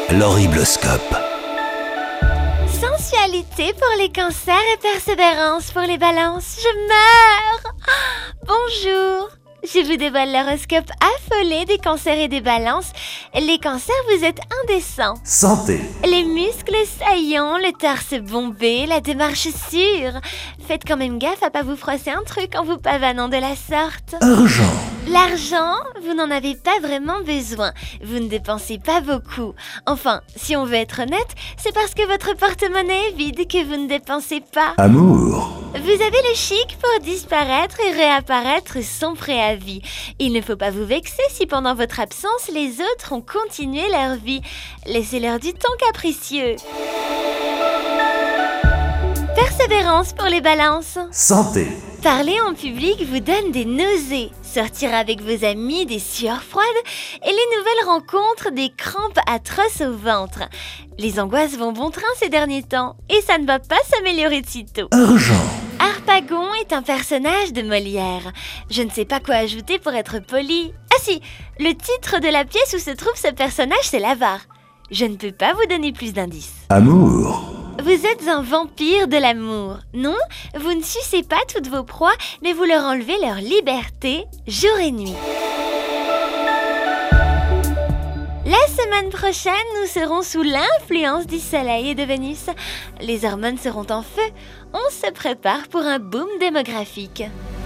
L'horribloscope. Sensualité pour les cancers et persévérance pour les balances. Je meurs. Bonjour. Je vous dévoile l'horoscope affolé des cancers et des balances. Les cancers, vous êtes indécents. Santé. Les muscles saillants, le torse bombé, la démarche sûre. Faites quand même gaffe à pas vous froisser un truc en vous pavanant de la sorte. Argent. L'argent, vous n'en avez pas vraiment besoin. Vous ne dépensez pas beaucoup. Enfin, si on veut être honnête, c'est parce que votre porte-monnaie est vide que vous ne dépensez pas. Amour. Vous avez le chic pour disparaître et réapparaître sans préavis. Il ne faut pas vous vexer si pendant votre absence, les autres ont continué leur vie. Laissez-leur du temps capricieux. Persévérance pour les balances. Santé. Parler en public vous donne des nausées, sortir avec vos amis des sueurs froides et les nouvelles rencontres des crampes atroces au ventre. Les angoisses vont bon train ces derniers temps et ça ne va pas s'améliorer de sitôt. Argent. Harpagon est un personnage de Molière. Je ne sais pas quoi ajouter pour être poli. Ah si, le titre de la pièce où se trouve ce personnage, c'est l'avare. Je ne peux pas vous donner plus d'indices. Amour. Vous êtes un vampire de l'amour. Non, vous ne sucez pas toutes vos proies, mais vous leur enlevez leur liberté jour et nuit. La semaine prochaine, nous serons sous l'influence du Soleil et de Vénus. Les hormones seront en feu. On se prépare pour un boom démographique.